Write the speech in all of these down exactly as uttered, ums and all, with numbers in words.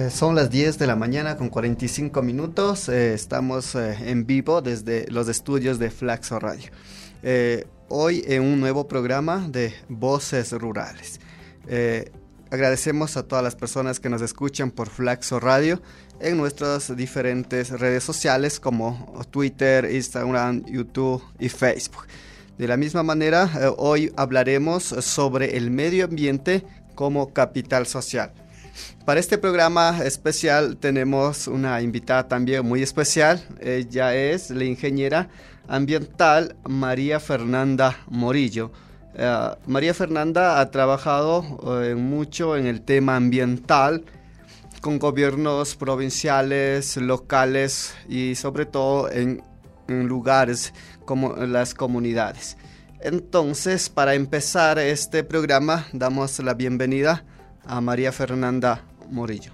Eh, son las diez de la mañana con cuarenta y cinco minutos. Eh, estamos eh, en vivo desde los estudios de Flaxo Radio. Eh, hoy en un nuevo programa de Voces Rurales. Eh, agradecemos a todas las personas que nos escuchan por Flaxo Radio en nuestras diferentes redes sociales como Twitter, Instagram, YouTube y Facebook. De la misma manera, eh, hoy hablaremos sobre el medio ambiente como capital social. Para este programa especial tenemos una invitada también muy especial. Ella es la ingeniera ambiental María Fernanda Morillo. Uh, María Fernanda ha trabajado uh, mucho en el tema ambiental con gobiernos provinciales, locales y sobre todo en, en lugares como las comunidades. Entonces, para empezar este programa, damos la bienvenida a María Fernanda Morillo.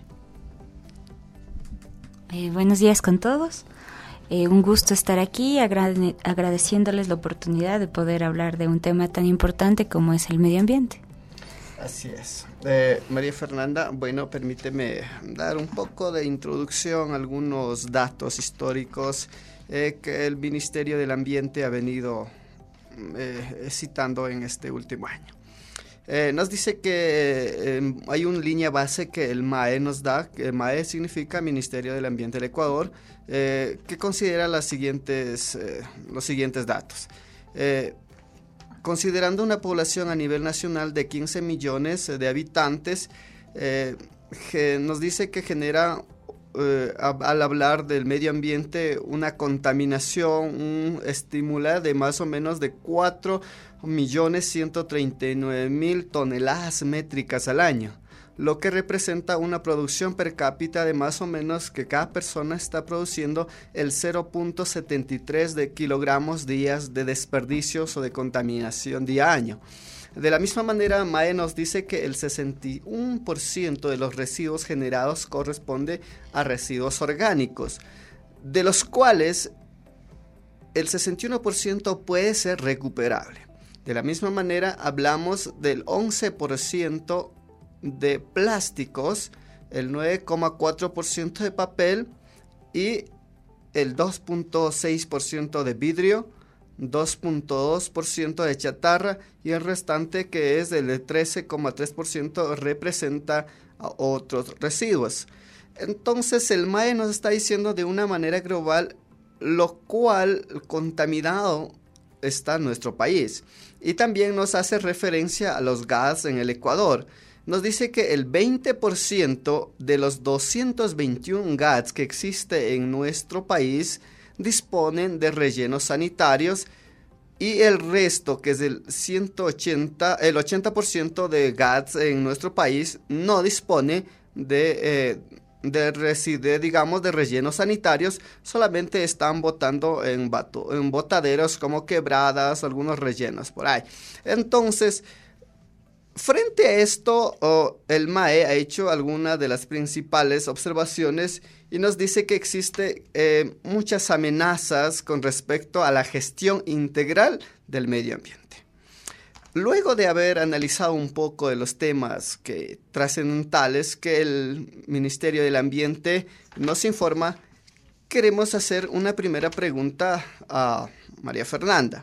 Eh, buenos días con todos. Eh, un gusto estar aquí, agrade- agradeciéndoles la oportunidad de poder hablar de un tema tan importante como es el medio ambiente. Así es. Eh, María Fernanda, bueno, permíteme dar un poco de introducción, algunos datos históricos eh, que el Ministerio del Ambiente ha venido eh, citando en este último año. Eh, nos dice que eh, hay una línea base que el M A E nos da, que el M A E significa Ministerio del Ambiente del Ecuador, eh, que considera las siguientes, eh, los siguientes datos. Eh, considerando una población a nivel nacional de quince millones de habitantes, eh, que nos dice que genera, eh, al hablar del medio ambiente, una contaminación, un estímulo de más o menos de cuatro millones ciento treinta y nueve mil toneladas métricas al año, lo que representa una producción per cápita de más o menos que cada persona está produciendo el cero punto setenta y tres de kilogramos días de desperdicios o de contaminación día a año. De la misma manera, M A E nos dice que el sesenta y uno por ciento de los residuos generados corresponde a residuos orgánicos, de los cuales el sesenta y uno por ciento puede ser recuperable. De la misma manera, hablamos del once por ciento de plásticos, el nueve coma cuatro por ciento de papel y el dos punto seis por ciento de vidrio, dos punto dos por ciento de chatarra y el restante, que es el trece coma tres por ciento, representa a otros residuos. Entonces el M A E nos está diciendo de una manera global lo cual contaminado está nuestro país, y también nos hace referencia a los gases en el Ecuador. Nos dice que el veinte por ciento de los doscientos veintiún gases que existe en nuestro país disponen de rellenos sanitarios, y el resto, que es el ciento ochenta, el ochenta por ciento de gases en nuestro país, no dispone de eh, de, reside, digamos, de rellenos sanitarios, solamente están botando en, bato, en botaderos como quebradas, algunos rellenos por ahí. Entonces, frente a esto, oh, el M A E ha hecho algunas de las principales observaciones y nos dice que existe eh, muchas amenazas con respecto a la gestión integral del medio ambiente. Luego de haber analizado un poco de los temas que trascendentales que el Ministerio del Ambiente nos informa, queremos hacer una primera pregunta a María Fernanda.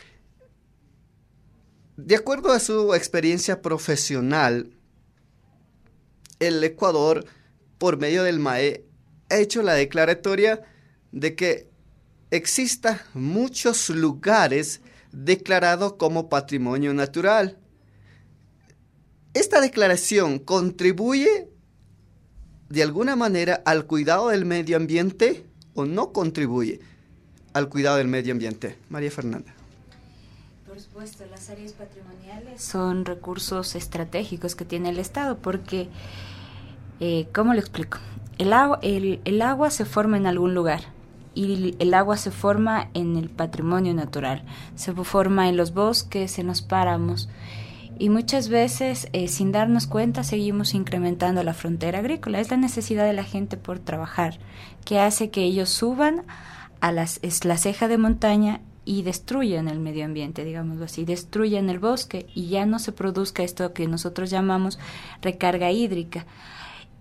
De acuerdo a su experiencia profesional, el Ecuador, por medio del M A E, ha hecho la declaratoria de que exista muchos lugares declarado como patrimonio natural. ¿Esta declaración contribuye de alguna manera al cuidado del medio ambiente o no contribuye al cuidado del medio ambiente? María Fernanda. Por supuesto, las áreas patrimoniales son recursos estratégicos que tiene el Estado porque, eh, ¿cómo lo explico? El agua, el, el agua se forma en algún lugar. Y el agua se forma en el patrimonio natural, se forma en los bosques, en los páramos, y muchas veces, eh, sin darnos cuenta, seguimos incrementando la frontera agrícola. Es la necesidad de la gente por trabajar, que hace que ellos suban a las, es la ceja de montaña y destruyan el medio ambiente, digámoslo así, destruyan el bosque y ya no se produzca esto que nosotros llamamos recarga hídrica.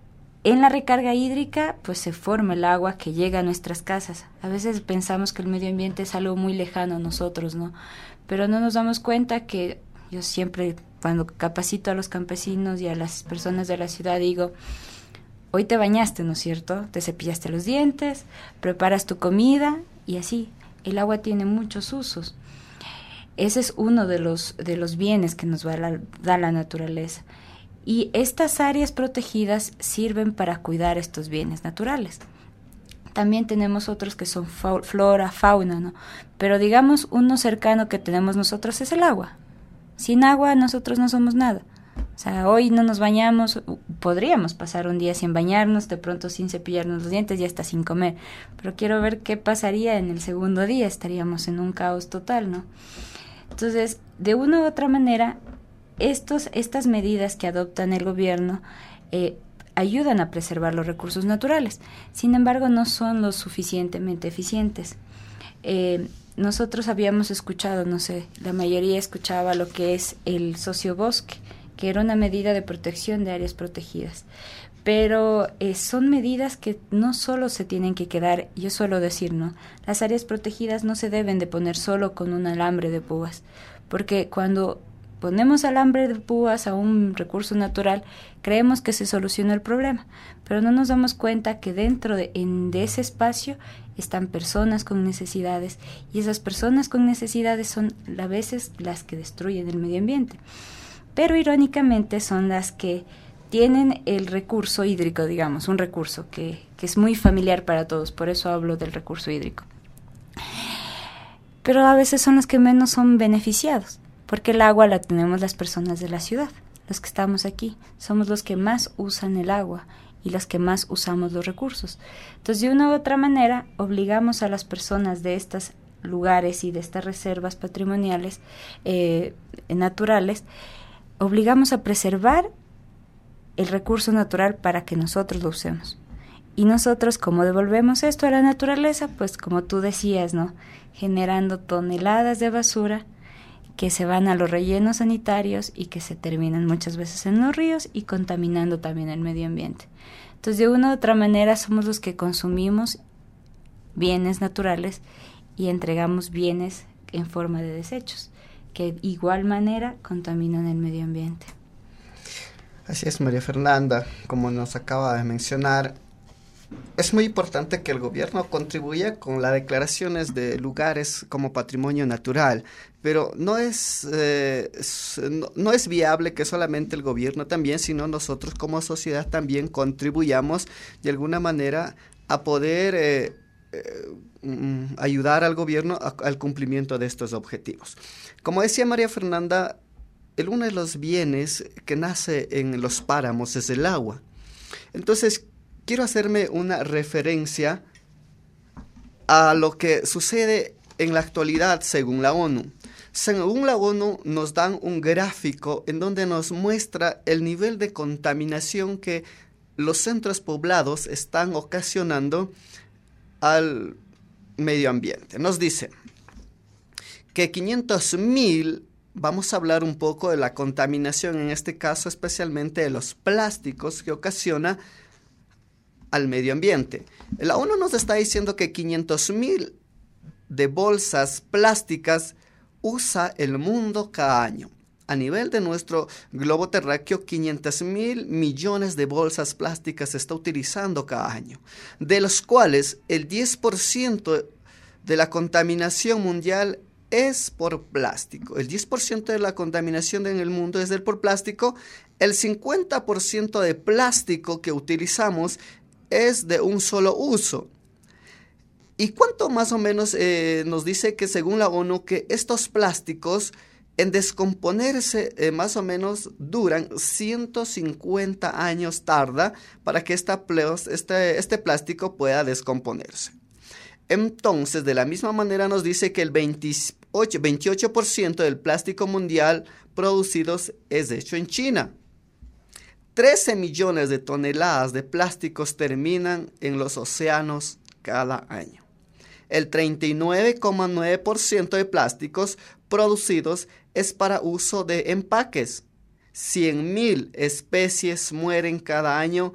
En la recarga hídrica, pues se forma el agua que llega a nuestras casas. A veces pensamos que el medio ambiente es algo muy lejano a nosotros, ¿no? Pero no nos damos cuenta que yo siempre, cuando capacito a los campesinos y a las personas de la ciudad, digo, hoy te bañaste, ¿no es cierto? Te cepillaste los dientes, preparas tu comida y así. El agua tiene muchos usos. Ese es uno de los, de los bienes que nos da la, da la naturaleza. Y estas áreas protegidas sirven para cuidar estos bienes naturales. También tenemos otros que son fa- flora, fauna, ¿no? Pero digamos, uno cercano que tenemos nosotros es el agua. Sin agua nosotros no somos nada. O sea, hoy no nos bañamos, podríamos pasar un día sin bañarnos, de pronto sin cepillarnos los dientes y hasta sin comer. Pero quiero ver qué pasaría en el segundo día, estaríamos en un caos total, ¿no? Entonces, de una u otra manera, estos, estas medidas que adoptan el gobierno eh, ayudan a preservar los recursos naturales. Sin embargo, no son lo suficientemente eficientes. Eh, nosotros habíamos escuchado, no sé, la mayoría escuchaba lo que es el sociobosque, que era una medida de protección de áreas protegidas. Pero eh, son medidas que no solo se tienen que quedar, yo suelo decir, ¿no? Las áreas protegidas no se deben de poner solo con un alambre de púas, porque cuando ponemos alambre de púas a un recurso natural, creemos que se soluciona el problema, pero no nos damos cuenta que dentro de, en, de ese espacio están personas con necesidades, y esas personas con necesidades son a veces las que destruyen el medio ambiente. Pero irónicamente son las que tienen el recurso hídrico, digamos, un recurso que, que es muy familiar para todos, por eso hablo del recurso hídrico. Pero a veces son los que menos son beneficiados, porque el agua la tenemos las personas de la ciudad, los que estamos aquí, somos los que más usan el agua y los que más usamos los recursos. Entonces, de una u otra manera, obligamos a las personas de estos lugares y de estas reservas patrimoniales eh, naturales, obligamos a preservar el recurso natural para que nosotros lo usemos. Y nosotros, ¿cómo devolvemos esto a la naturaleza? Pues como tú decías, ¿no? Generando toneladas de basura que se van a los rellenos sanitarios y que se terminan muchas veces en los ríos y contaminando también el medio ambiente. Entonces, de una u otra manera, somos los que consumimos bienes naturales y entregamos bienes en forma de desechos, que de igual manera contaminan el medio ambiente. Así es, María Fernanda, como nos acaba de mencionar, es muy importante que el gobierno contribuya con las declaraciones de lugares como patrimonio natural, pero no es, eh, no, no es viable que solamente el gobierno también, sino nosotros como sociedad también contribuyamos de alguna manera a poder eh, eh, mm, ayudar al gobierno a, al cumplimiento de estos objetivos. Como decía María Fernanda, el uno de los bienes que nace en los páramos es el agua. Entonces, quiero hacerme una referencia a lo que sucede en la actualidad según la ONU. Según la ONU, nos dan un gráfico en donde nos muestra el nivel de contaminación que los centros poblados están ocasionando al medio ambiente. Nos dice que quinientos mil, vamos a hablar un poco de la contaminación, en este caso especialmente de los plásticos que ocasiona al medio ambiente. La ONU nos está diciendo que quinientos mil de bolsas plásticas usa el mundo cada año. A nivel de nuestro globo terráqueo, quinientos mil millones de bolsas plásticas se está utilizando cada año, de los cuales el diez por ciento de la contaminación mundial es por plástico. El diez por ciento de la contaminación en el mundo es del por plástico. El cincuenta por ciento de plástico que utilizamos es de un solo uso. ¿Y cuánto más o menos eh, nos dice que según la ONU que estos plásticos en descomponerse eh, más o menos duran ciento cincuenta años tarda para que esta, este, este plástico pueda descomponerse? Entonces, de la misma manera nos dice que el veintiocho, veintiocho por ciento del plástico mundial producido es hecho en China. trece millones de toneladas de plásticos terminan en los océanos cada año. El treinta y nueve coma nueve por ciento de plásticos producidos es para uso de empaques. cien mil especies mueren cada año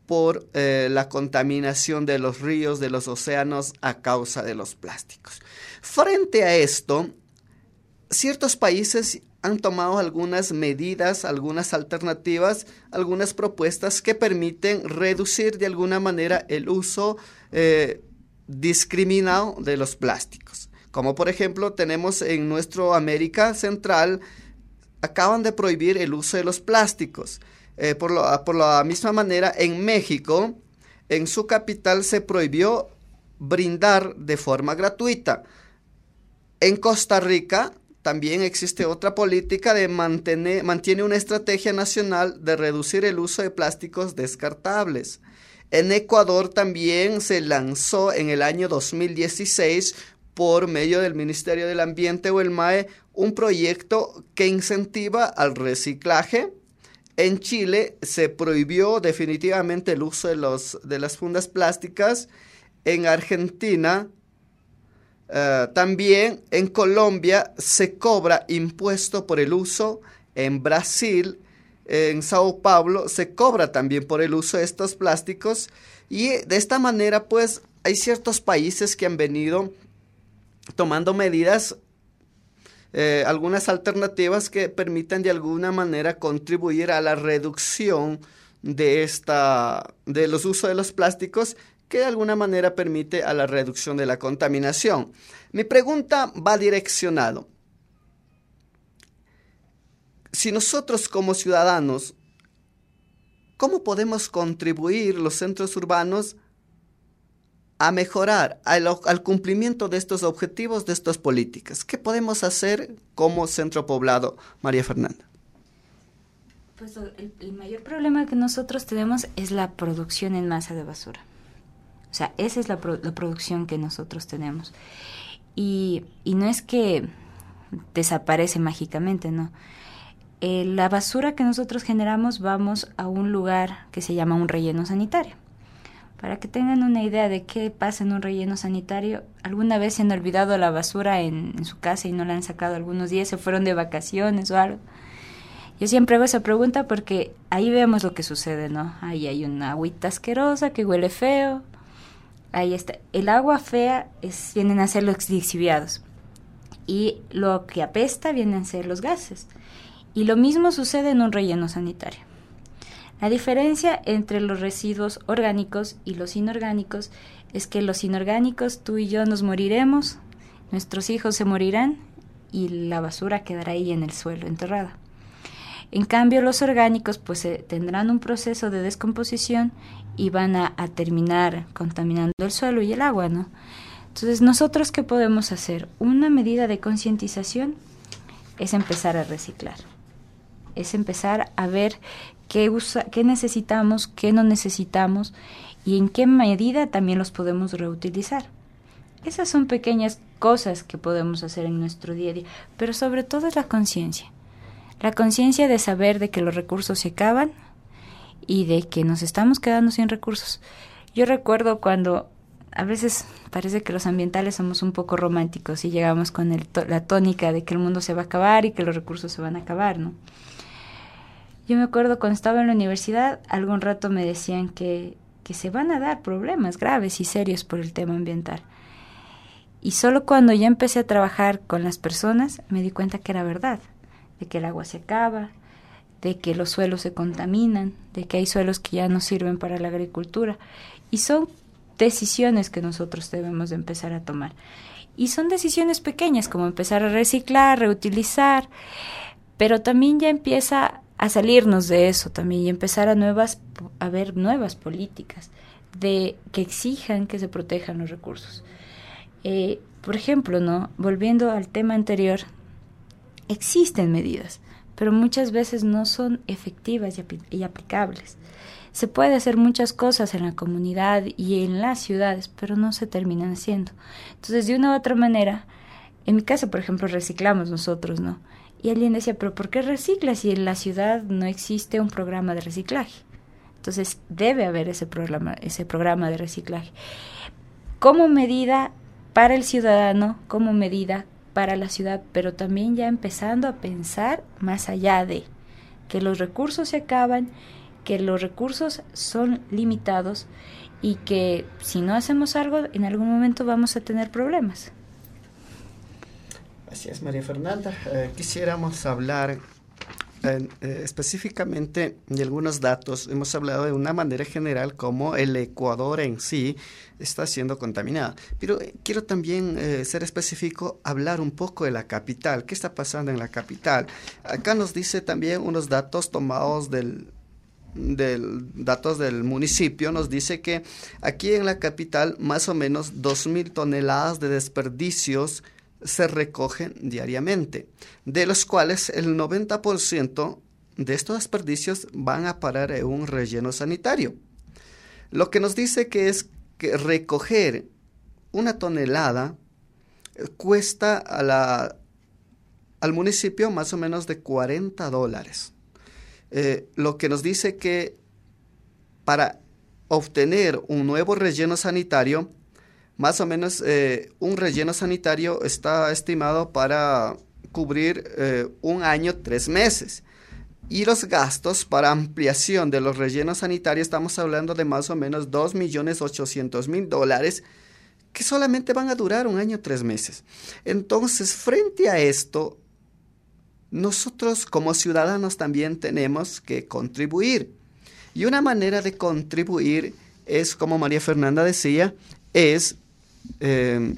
por eh, la contaminación de los ríos, de los océanos a causa de los plásticos. Frente a esto, ciertos países han tomado algunas medidas, algunas alternativas, algunas propuestas que permiten reducir de alguna manera el uso eh, discriminado de los plásticos. Como por ejemplo tenemos en nuestra América Central, acaban de prohibir el uso de los plásticos. Eh, por, lo, por la misma manera, en México, en su capital se prohibió brindar de forma gratuita. En Costa Rica también existe otra política de mantener, mantiene una estrategia nacional de reducir el uso de plásticos descartables. En Ecuador también se lanzó en el año dos mil dieciséis por medio del Ministerio del Ambiente o el M A E un proyecto que incentiva al reciclaje. En Chile se prohibió definitivamente el uso de, los, de las fundas plásticas. En Argentina Uh, también en Colombia se cobra impuesto por el uso. En Brasil, en Sao Paulo, se cobra también por el uso de estos plásticos. Y de esta manera, pues, hay ciertos países que han venido tomando medidas, eh, algunas alternativas que permitan de alguna manera contribuir a la reducción de, esta, de los usos de los plásticos, que de alguna manera permite a la reducción de la contaminación. Mi pregunta va direccionado. Si nosotros como ciudadanos, ¿cómo podemos contribuir los centros urbanos a mejorar al, al cumplimiento de estos objetivos, de estas políticas? ¿Qué podemos hacer como centro poblado, María Fernanda? Pues el, el mayor problema que nosotros tenemos es la producción en masa de basura. O sea, esa es la, pro, la producción que nosotros tenemos. Y, y no es que desaparece mágicamente, ¿no? Eh, la basura que nosotros generamos, vamos a un lugar que se llama un relleno sanitario. Para que tengan una idea de qué pasa en un relleno sanitario, ¿alguna vez se han olvidado la basura en, en su casa y no la han sacado algunos días, se fueron de vacaciones o algo? Yo siempre hago esa pregunta porque ahí vemos lo que sucede, ¿no? Ahí hay una agüita asquerosa que huele feo. Ahí está. El agua fea es, vienen a ser los lixiviados. Y lo que apesta vienen a ser los gases. Y lo mismo sucede en un relleno sanitario. La diferencia entre los residuos orgánicos y los inorgánicos es que los inorgánicos, tú y yo nos moriremos, nuestros hijos se morirán y la basura quedará ahí en el suelo, enterrada. En cambio, los orgánicos pues eh, tendrán un proceso de descomposición y van a, a terminar contaminando el suelo y el agua, ¿no? Entonces, ¿nosotros qué podemos hacer? Una medida de concientización es empezar a reciclar. Es empezar a ver qué, usa, qué necesitamos, qué no necesitamos y en qué medida también los podemos reutilizar. Esas son pequeñas cosas que podemos hacer en nuestro día a día, pero sobre todo es la conciencia. La conciencia de saber de que los recursos se acaban y de que nos estamos quedando sin recursos. Yo recuerdo cuando a veces parece que los ambientales somos un poco románticos y llegamos con el to- la tónica de que el mundo se va a acabar y que los recursos se van a acabar, ¿no? Yo me acuerdo cuando estaba en la universidad, algún rato me decían que, que se van a dar problemas graves y serios por el tema ambiental. Y solo cuando ya empecé a trabajar con las personas me di cuenta que era verdad, de que el agua se acaba, de que los suelos se contaminan, de que hay suelos que ya no sirven para la agricultura. Y son decisiones que nosotros debemos de empezar a tomar. Y son decisiones pequeñas, como empezar a reciclar, reutilizar, pero también ya empieza a salirnos de eso también y empezar a nuevas, a ver nuevas políticas de que exijan que se protejan los recursos. Eh, por ejemplo, ¿no? Volviendo al tema anterior, existen medidas, pero muchas veces no son efectivas y, apl- y aplicables. Se puede hacer muchas cosas en la comunidad y en las ciudades, pero no se terminan haciendo. Entonces, de una u otra manera, en mi casa, por ejemplo, reciclamos nosotros, ¿no? Y alguien decía, ¿pero por qué reciclas si en la ciudad no existe un programa de reciclaje? Entonces, debe haber ese programa, ese programa de reciclaje. Como medida para el ciudadano, como medida para la ciudad, pero también ya empezando a pensar más allá de que los recursos se acaban, que los recursos son limitados y que si no hacemos algo, en algún momento vamos a tener problemas. Así es, María Fernanda. Eh, quisiéramos hablar eh, eh, específicamente de algunos datos. Hemos hablado de una manera general cómo el Ecuador en sí está siendo contaminado. Pero eh, quiero también eh, ser específico, hablar un poco de la capital. ¿Qué está pasando en la capital? Acá nos dice también unos datos tomados del... Del, datos del municipio, nos dice que aquí en la capital más o menos dos mil toneladas de desperdicios se recogen diariamente, de los cuales el noventa por ciento de estos desperdicios van a parar en un relleno sanitario. Lo que nos dice que es que recoger una tonelada cuesta a la, al municipio más o menos de cuarenta dólares. Eh, lo que nos dice que para obtener un nuevo relleno sanitario, más o menos eh, un relleno sanitario está estimado para cubrir eh, un año, tres meses. Y los gastos para ampliación de los rellenos sanitarios, estamos hablando de más o menos dos millones ochocientos mil dólares, que solamente van a durar un año, tres meses. Entonces, frente a esto, nosotros como ciudadanos también tenemos que contribuir. Y una manera de contribuir es, como María Fernanda decía, es eh,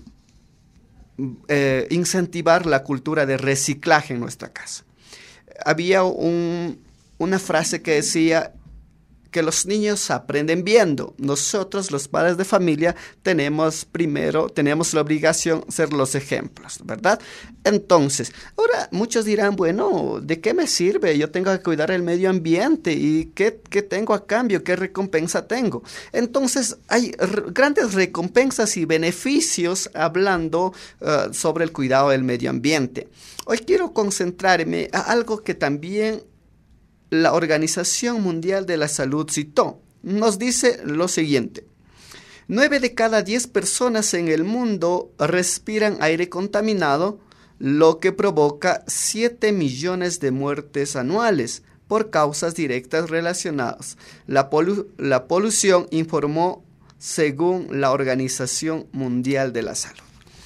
eh, incentivar la cultura de reciclaje en nuestra casa. Había un, una frase que decía que los niños aprenden viendo. Nosotros, los padres de familia, tenemos primero, tenemos la obligación de ser los ejemplos, ¿verdad? Entonces, ahora muchos dirán, bueno, ¿de qué me sirve? Yo tengo que cuidar el medio ambiente y ¿qué, qué tengo a cambio? ¿Qué recompensa tengo? Entonces, hay r- grandes recompensas y beneficios hablando uh, sobre el cuidado del medio ambiente. Hoy quiero concentrarme a algo que también la Organización Mundial de la Salud citó. Nos dice lo siguiente: nueve de cada diez personas en el mundo respiran aire contaminado, lo que provoca siete millones de muertes anuales por causas directas relacionadas. La, polu- la polución, informó según la Organización Mundial de la Salud.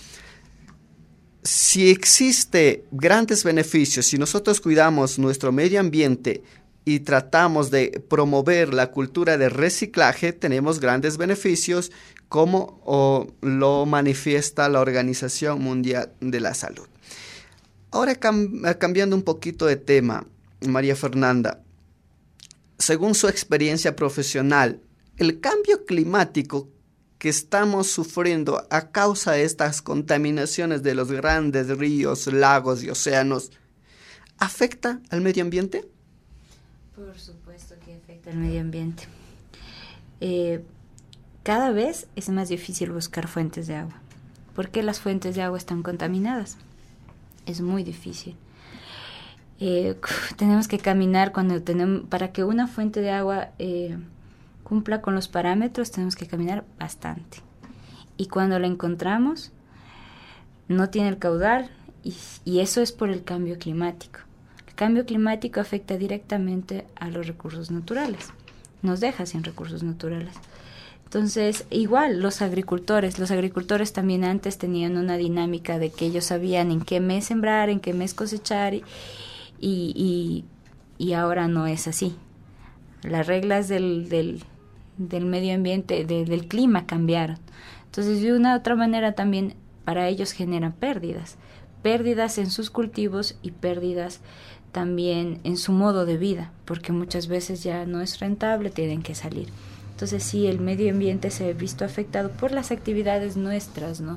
Si existe grandes beneficios, si nosotros cuidamos nuestro medio ambiente y tratamos de promover la cultura de reciclaje, tenemos grandes beneficios como oh, lo manifiesta la Organización Mundial de la Salud. Ahora cam- cambiando un poquito de tema, María Fernanda, según su experiencia profesional, el cambio climático que estamos sufriendo a causa de estas contaminaciones de los grandes ríos, lagos y océanos, ¿afecta al medio ambiente? Por supuesto que afecta al medio ambiente. Eh, cada vez es más difícil buscar fuentes de agua. ¿Por qué las fuentes de agua están contaminadas? Es muy difícil. Eh, tenemos que caminar cuando tenemos, para que una fuente de agua eh, cumpla con los parámetros, tenemos que caminar bastante. Y cuando la encontramos, no tiene el caudal, y, y eso es por el cambio climático. El cambio climático afecta directamente a los recursos naturales, nos deja sin recursos naturales. Entonces, igual los agricultores, los agricultores también antes tenían una dinámica de que ellos sabían en qué mes sembrar, en qué mes cosechar, y, y, y ahora no es así. Las reglas del, del, del medio ambiente, de, del clima cambiaron. Entonces, de una u otra manera también para ellos generan pérdidas, pérdidas en sus cultivos y pérdidas también en su modo de vida, porque muchas veces ya no es rentable, tienen que salir. Entonces sí, el medio ambiente se ha visto afectado por las actividades nuestras, ¿no?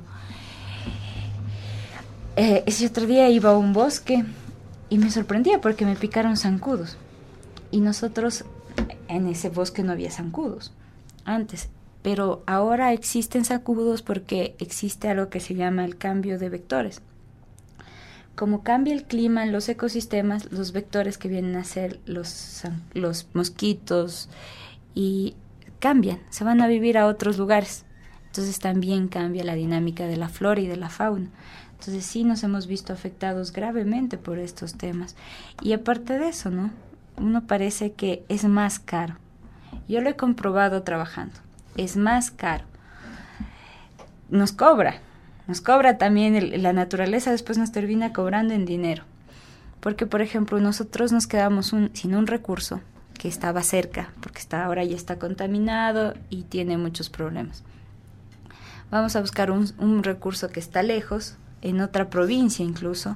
Eh, ese otro día iba a un bosque y me sorprendía porque me picaron zancudos. Y nosotros, en ese bosque no había zancudos antes, pero ahora existen zancudos porque existe algo que se llama el cambio de vectores. Como cambia el clima en los ecosistemas, los vectores que vienen a ser los, los mosquitos y cambian, se van a vivir a otros lugares. Entonces también cambia la dinámica de la flora y de la fauna. Entonces sí nos hemos visto afectados gravemente por estos temas. Y aparte de eso, ¿no? uno parece que es más caro. Yo lo he comprobado trabajando. Es más caro. Nos cobra. Nos cobra también el, la naturaleza, después nos termina cobrando en dinero. Porque, por ejemplo, nosotros nos quedamos un, sin un recurso que estaba cerca, porque está, ahora ya está contaminado y tiene muchos problemas. Vamos a buscar un, un recurso que está lejos, en otra provincia incluso,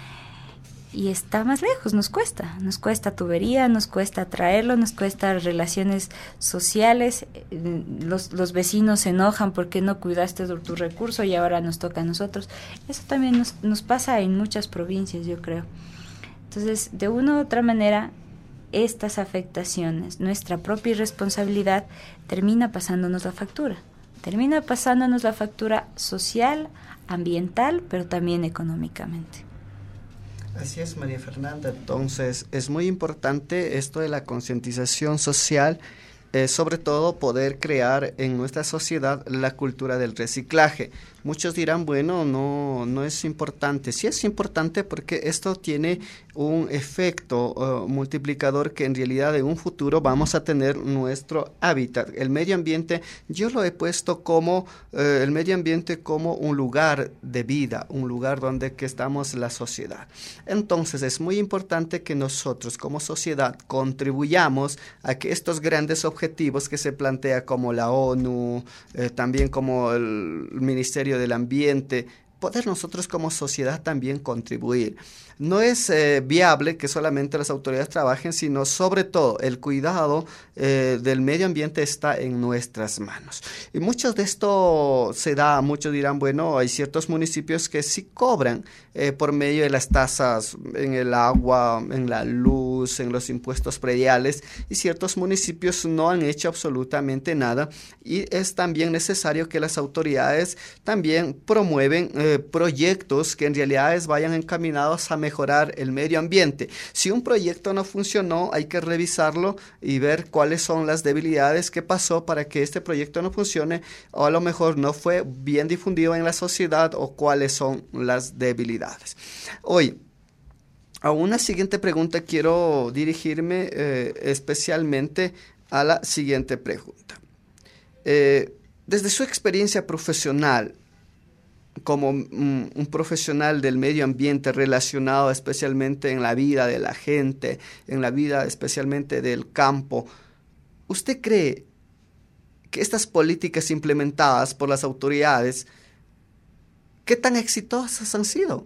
y está más lejos, nos cuesta, nos cuesta tubería, nos cuesta traerlo, nos cuesta relaciones sociales, los, los vecinos se enojan porque no cuidaste de tu recurso y ahora nos toca a nosotros. Eso también nos, nos pasa en muchas provincias, yo creo. Entonces, de una u otra manera, estas afectaciones, nuestra propia irresponsabilidad, termina pasándonos la factura. Termina pasándonos la factura social, ambiental, pero también económicamente. Así es, María Fernanda. Entonces, es muy importante esto de la concientización social, eh, sobre todo poder crear en nuestra sociedad la cultura del reciclaje. Muchos dirán, bueno, no, no es importante. Sí es importante porque esto tiene un efecto uh, multiplicador que en realidad en un futuro vamos a tener nuestro hábitat. El medio ambiente, yo lo he puesto como uh, el medio ambiente como un lugar de vida, un lugar donde que estamos la sociedad. Entonces es muy importante que nosotros como sociedad contribuyamos a que estos grandes objetivos que se plantea como la ONU, eh, también como el Ministerio del Ambiente, poder nosotros como sociedad también contribuir. No es eh, viable que solamente las autoridades trabajen, sino sobre todo el cuidado eh, del medio ambiente está en nuestras manos. Y mucho de esto se da, muchos dirán, bueno, hay ciertos municipios que sí cobran eh, por medio de las tasas en el agua, en la luz, en los impuestos prediales, y ciertos municipios no han hecho absolutamente nada, y es también necesario que las autoridades también promueven eh, proyectos que en realidad vayan encaminados a mejorar mejorar el medio ambiente. Si un proyecto no funcionó, hay que revisarlo y ver cuáles son las debilidades que pasó para que este proyecto no funcione, o a lo mejor no fue bien difundido en la sociedad, o cuáles son las debilidades. Hoy, a una siguiente pregunta quiero dirigirme eh, especialmente a la siguiente pregunta. Eh, desde su experiencia profesional, como un, un profesional del medio ambiente relacionado especialmente en la vida de la gente, en la vida especialmente del campo, ¿usted cree que estas políticas implementadas por las autoridades, qué tan exitosas han sido?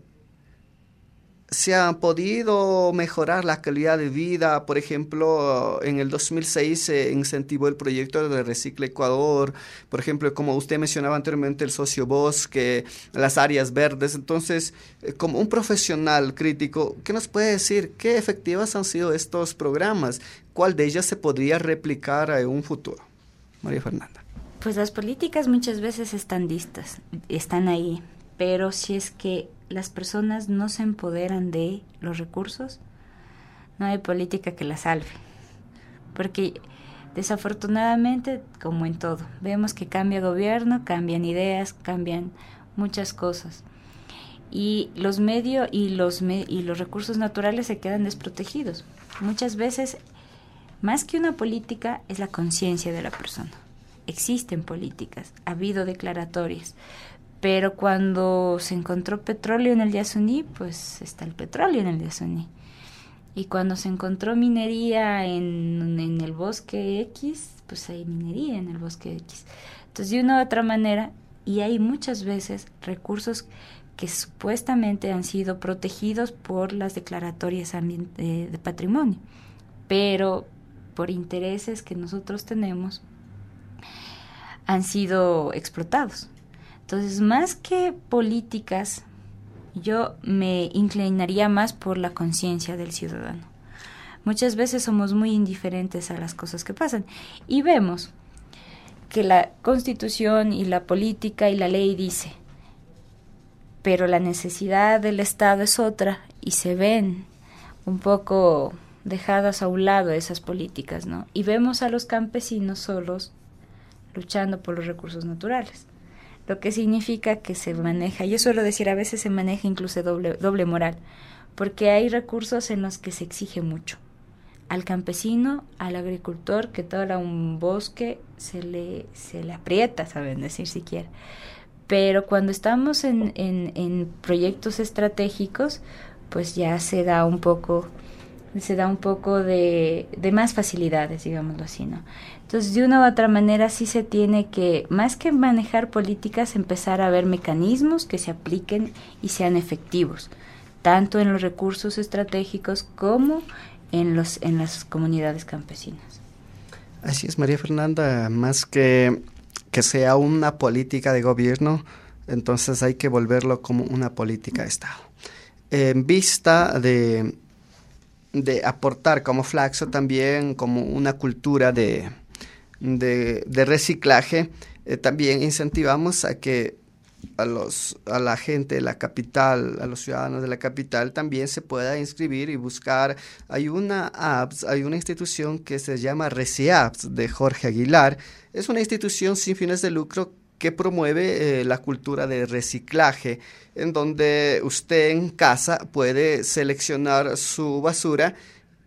¿Se ha podido mejorar la calidad de vida? Por ejemplo, en el dos mil seis se incentivó el proyecto de Recicla Ecuador, por ejemplo, como usted mencionaba anteriormente, el sociobosque, las áreas verdes. Entonces, como un profesional crítico, ¿qué nos puede decir? ¿Qué efectivas han sido estos programas? ¿Cuál de ellas se podría replicar en un futuro? María Fernanda. Pues las políticas muchas veces están listas, están ahí, pero si es que las personas no se empoderan de los recursos, no hay política que las salve. Porque desafortunadamente, como en todo, vemos que cambia gobierno, cambian ideas, cambian muchas cosas. Y los medios y los, me- y los recursos naturales se quedan desprotegidos. Muchas veces, más que una política, es la conciencia de la persona. Existen políticas, ha habido declaratorias, pero cuando se encontró petróleo en el Yasuní, pues está el petróleo en el Yasuní. Y cuando se encontró minería en, en el bosque X, pues hay minería en el bosque X. Entonces, de una u otra manera, y hay muchas veces recursos que supuestamente han sido protegidos por las declaratorias ambient- de, de patrimonio, pero por intereses que nosotros tenemos, han sido explotados. Entonces, más que políticas, yo me inclinaría más por la conciencia del ciudadano. Muchas veces somos muy indiferentes a las cosas que pasan y vemos que la Constitución y la política y la ley dice, pero la necesidad del Estado es otra, y se ven un poco dejadas a un lado esas políticas, ¿no? Y vemos a los campesinos solos luchando por los recursos naturales. Lo que significa que se maneja, yo suelo decir, a veces se maneja incluso doble, doble moral, porque hay recursos en los que se exige mucho. al campesino, al agricultor que tala un bosque se le, se le aprieta, saben decir siquiera. Pero cuando estamos en, en, en proyectos estratégicos, pues ya se da un poco, se da un poco de, de más facilidades, digámoslo así, ¿no? Entonces, de una u otra manera sí se tiene que, más que manejar políticas, empezar a ver mecanismos que se apliquen y sean efectivos, tanto en los recursos estratégicos como en los en las comunidades campesinas. Así es, María Fernanda, más que que sea una política de gobierno, entonces hay que volverlo como una política de Estado. En vista de, de aportar como Flaxo también como una cultura de, de, de reciclaje, eh, también incentivamos a que a los a la gente de la capital, a los ciudadanos de la capital también se pueda inscribir y buscar. Hay una apps, hay una institución que se llama ReciApps de Jorge Aguilar. Es una institución sin fines de lucro que promueve eh, la cultura de reciclaje, en donde usted en casa puede seleccionar su basura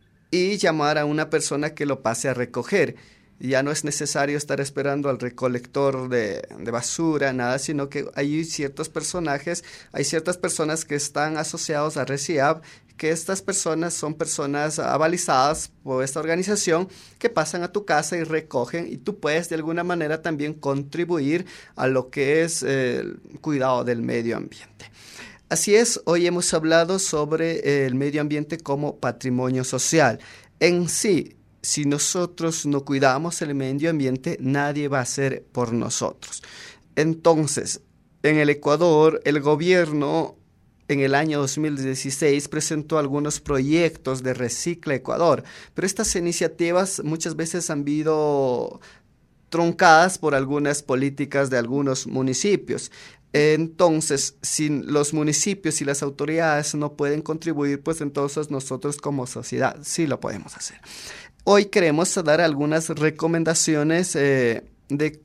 y llamar a una persona que lo pase a recoger. Ya no es necesario estar esperando al recolector de, de basura, nada, sino que hay ciertos personajes, hay ciertas personas que están asociados a ReciApp, que estas personas son personas avalizadas por esta organización que pasan a tu casa y recogen, y tú puedes de alguna manera también contribuir a lo que es eh, el cuidado del medio ambiente. Así es, hoy hemos hablado sobre el medio ambiente como patrimonio social. En sí, si nosotros no cuidamos el medio ambiente, nadie va a hacer por nosotros. Entonces, en el Ecuador, el gobierno en el año dos mil dieciséis presentó algunos proyectos de Recicla Ecuador, pero estas iniciativas muchas veces han sido truncadas por algunas políticas de algunos municipios. Entonces, si los municipios y las autoridades no pueden contribuir, pues entonces nosotros como sociedad sí lo podemos hacer. Hoy queremos dar algunas recomendaciones eh, de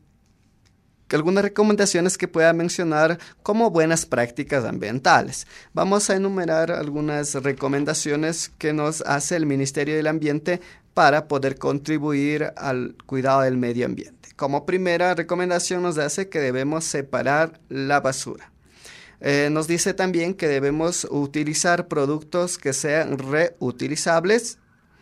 algunas recomendaciones que pueda mencionar como buenas prácticas ambientales. Vamos a enumerar algunas recomendaciones que nos hace el Ministerio del Ambiente para poder contribuir al cuidado del medio ambiente. Como primera recomendación nos hace que debemos separar la basura. Eh, nos dice también que debemos utilizar productos que sean reutilizables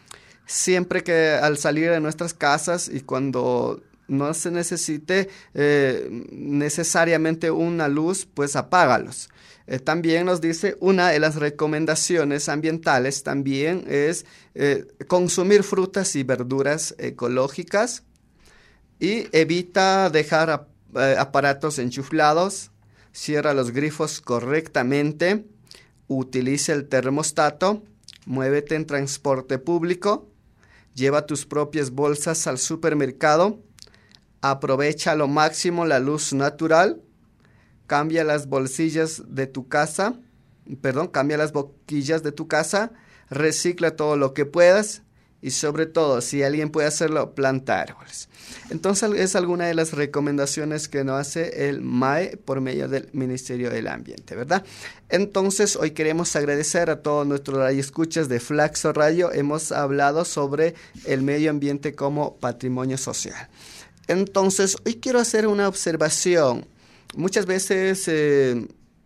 siempre que al salir de nuestras casas y cuando no se necesite eh, necesariamente una luz, pues apágalos. Eh, también nos dice una de las recomendaciones ambientales también es eh, consumir frutas y verduras ecológicas y evita dejar ap eh, aparatos enchuflados, cierra los grifos correctamente, utiliza el termostato, muévete en transporte público, lleva tus propias bolsas al supermercado, aprovecha lo máximo la luz natural, cambia las bolsillas de tu casa, perdón, cambia las boquillas de tu casa, recicla todo lo que puedas y sobre todo, si alguien puede hacerlo, planta árboles. Entonces, es alguna de las recomendaciones que nos hace el M A E por medio del Ministerio del Ambiente, ¿verdad? Entonces, hoy queremos agradecer a todos nuestros radioescuchas de Flaxo Radio. Hemos hablado sobre el medio ambiente como patrimonio social. Entonces, hoy quiero hacer una observación. Muchas veces, eh,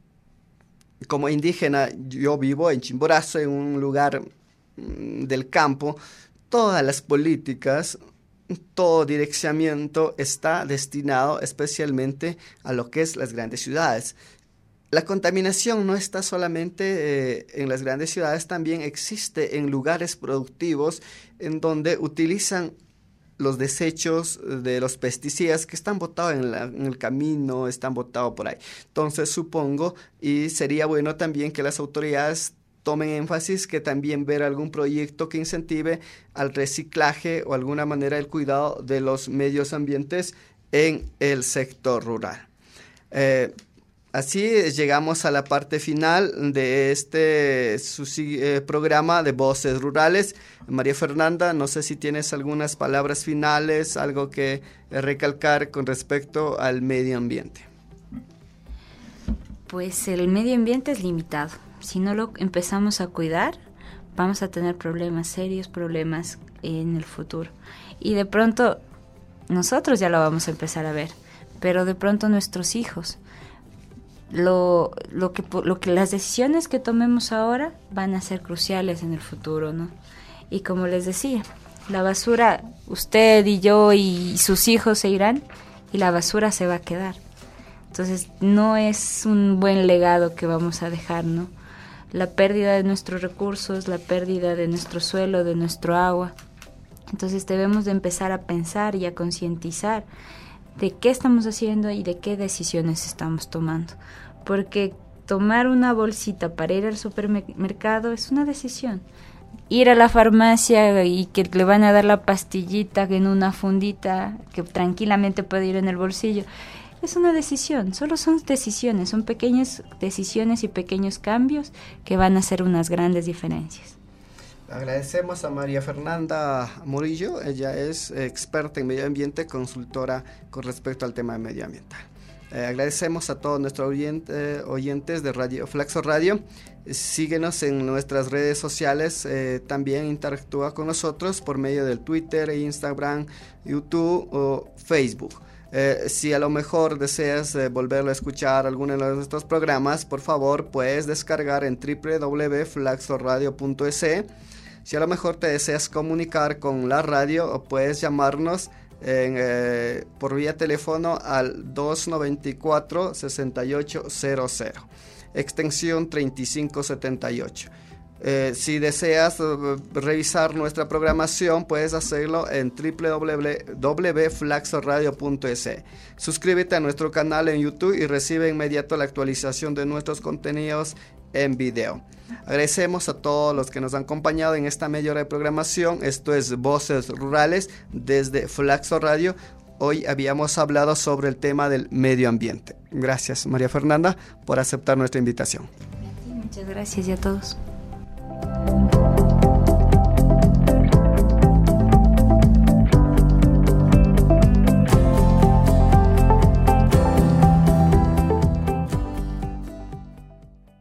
como indígena, yo vivo en Chimborazo, en un lugar mm, del campo. Todas las políticas, todo direccionamiento está destinado especialmente a lo que es las grandes ciudades. La contaminación no está solamente eh, en las grandes ciudades, también existe en lugares productivos en donde utilizan los desechos de los pesticidas que están botados en, la, en el camino, están botados por ahí. Entonces supongo, y sería bueno también que las autoridades tomen énfasis, que también ver algún proyecto que incentive al reciclaje o alguna manera el cuidado de los medios ambientes en el sector rural. Eh, Así llegamos a la parte final de este su, eh, programa de Voces Rurales. María Fernanda, no sé si tienes algunas palabras finales, algo que recalcar con respecto al medio ambiente. Pues el medio ambiente es limitado. Si no lo empezamos a cuidar, vamos a tener problemas, serios problemas en el futuro. Y de pronto nosotros ya lo vamos a empezar a ver, pero de pronto nuestros hijos, lo, lo que, lo que las decisiones que tomemos ahora van a ser cruciales en el futuro, ¿no? Y como les decía, la basura, usted y yo y sus hijos se irán y la basura se va a quedar. Entonces no es un buen legado que vamos a dejar, ¿no? La pérdida de nuestros recursos, la pérdida de nuestro suelo, de nuestro agua. Entonces debemos de empezar a pensar y a concientizar de qué estamos haciendo y de qué decisiones estamos tomando. Porque tomar una bolsita para ir al supermercado es una decisión. Ir a la farmacia y que le van a dar la pastillita en una fundita que tranquilamente puede ir en el bolsillo, es una decisión. Solo son decisiones, son pequeñas decisiones y pequeños cambios que van a hacer unas grandes diferencias. Agradecemos a María Fernanda Murillo. Ella es experta en medio ambiente, consultora con respecto al tema medioambiental. Eh, agradecemos a todos nuestros oyente, oyentes de Radio Flaxo Radio. Síguenos en nuestras redes sociales, eh, también interactúa con nosotros por medio del Twitter, Instagram, YouTube o Facebook. Eh, si a lo mejor deseas eh, volverlo a escuchar alguno de nuestros programas, por favor puedes descargar en doble u doble u doble u punto flaxo radio punto e s. Si a lo mejor te deseas comunicar con la radio, puedes llamarnos en, eh, por vía teléfono al dos noventa y cuatro, sesenta y ocho cero cero, extensión treinta y cinco setenta y ocho. Eh, si deseas uh, revisar nuestra programación, puedes hacerlo en doble u doble u doble u punto flaxo radio punto e s. Suscríbete a nuestro canal en YouTube y recibe inmediato la actualización de nuestros contenidos en video. Agradecemos a todos los que nos han acompañado en esta media hora de programación. Esto es Voces Rurales desde Flaxo Radio. Hoy habíamos hablado sobre el tema del medio ambiente. Gracias, María Fernanda, por aceptar nuestra invitación. Muchas gracias y a todos.